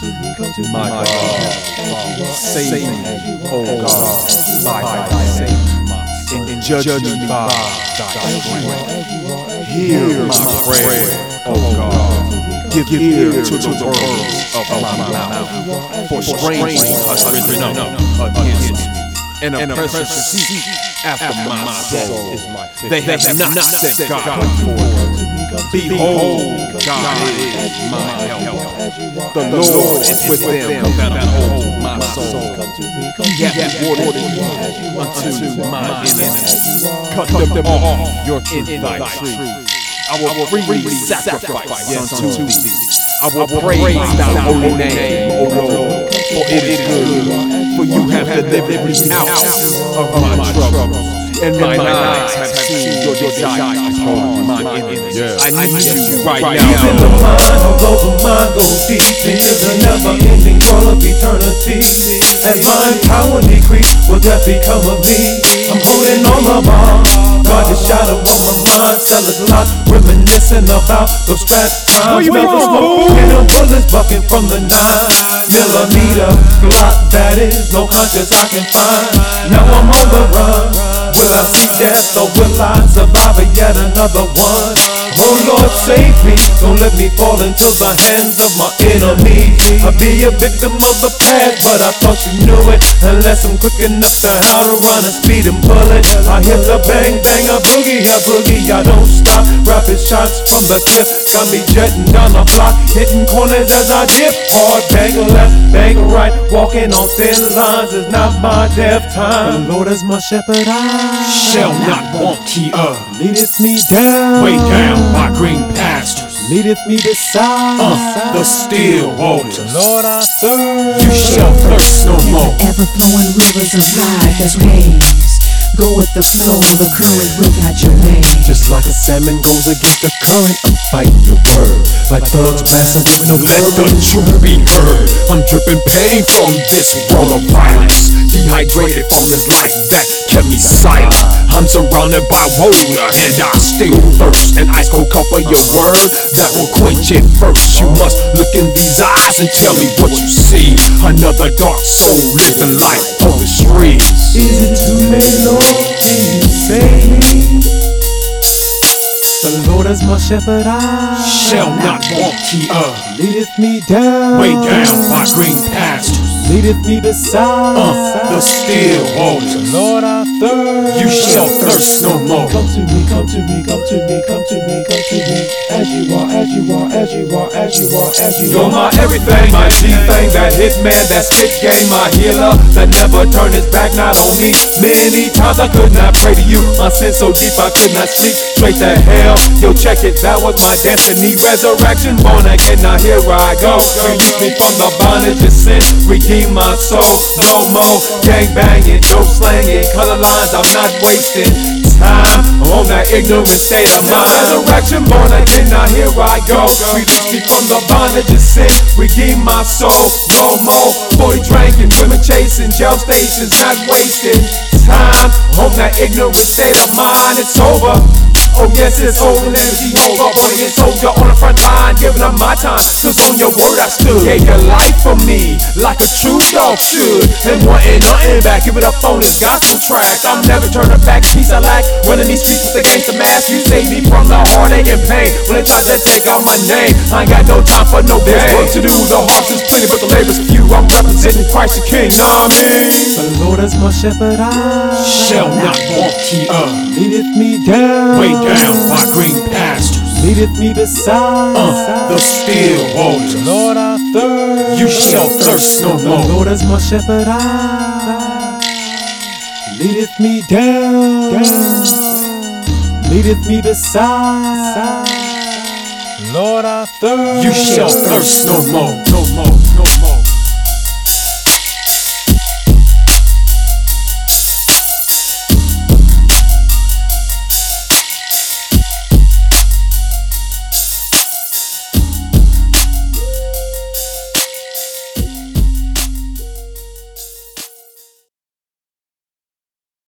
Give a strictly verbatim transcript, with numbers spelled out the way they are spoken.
My God, save me, oh God, by thy sin, and judge me by thy strength. Hear my prayer, oh God. Give ear to the words of my mouth, for strangely hast risen up against me, and oppressors seek after my soul. They have not set God before. Behold, God is my help. The Lord is with them that uphold my soul. He hath watered me unto my enemies. Cut them off your in thy truth. I will freely sacrifice unto thee. I will praise thy holy name, O Lord, for it is good. For you have delivered me out of my troubles, and mine eyes have seen your desire upon my enemies. I need you right now. Deep in the mind, although the mind goes deep into the never-ending world of eternity. As mind power decrease, will death become of me? I'm holding on the bar. God, the shadow of my mind, tell us a lot, reminiscing about those past times. Smell the smoke and the bullets bucking from the nine millimeter Glock. That is no conscience I can find. Now I'm on the run. Will I see death or will I survive yet another one? Oh Lord, save me. Don't let me fall into the hands of my enemies. I'll be a victim of the past, but I thought you knew it. Unless I'm quick enough to how to run a speeding bullet. I hit the bang bang, a boogie, a boogie. I don't stop. Rapid shots from the cliff got me jetting down the block, hitting corners as I dip. Hard bang left, bang right. Walking on thin lines is not my death time. The Lord is my shepherd, I shall not want. He uh leadeth me down, way down by green pastures. Leadeth me beside uh, the still waters. Lord, I thirst. You shall thirst no more. Ever-flowing rivers of life as waves. Go with the flow, the current will guide your way. Just like a salmon goes against the current, I'm fighting your word. Like thugs passing with no let the truth be heard. I'm dripping pain from this world of violence. Dehydrated from this life that kept me silent. I'm surrounded by water and I still thirst. An ice cold cup of your word that will quench it first. You must look in these eyes and tell me what you see. Another dark soul living life on the streets. Is it too late, Lord? Can you save me? The Lord is my shepherd, I shall not want. He uh leadeth me down, way down by green pastures. Leadeth me beside uh, the still waters. Lord, I thirst. You shall thirst no more. Come to me, come to me, come to me, come to me, come to me. As you are, as you are, as you are, as you are, as you are. You're my everything, my G-thing, that hitman, that spit game, my healer, that never turned his back, not on me. Many times I could not pray to you. My sin so deep I could not sleep. Straight to hell, yo check it, that was my destiny. Resurrection, born again, now here I go. Release me from the bondage of sin. Redeem my soul, no more gang banging, dope slanging, color lines, I'm not wasting time on that ignorant state of mind. Resurrection, born again, now here I go. Release me from the bondage of sin, redeem my soul, no more forty drinking, women chasing, jail stations, not wasting time on that ignorant state of mind. It's over. Oh yes, it's over and Jehovah, born again soldier on the front line, giving up my time, cause on your word I stood. Gave your life for me, like a true dog should, and wanting nothing back, give it up on this gospel track. I'm never turning back, peace I lack, running these streets with the gangsta mask. You saved me from the heartache and pain, when they tried to take out my name. I ain't got no time for no game. There's work to do, the harvest is plenty, but the labor's few. I'm representing Christ the King, know what I mean? The Lord is my shepherd, I shall not want. He uh leadeth me down, way down by green pastures. Leadeth me beside uh, the still waters. Lord, I thirst. You shall thirst no more. The Lord is my shepherd, I leadeth me down, down. Leadeth me beside Lord, I thirst. You shall thirst no more, no more.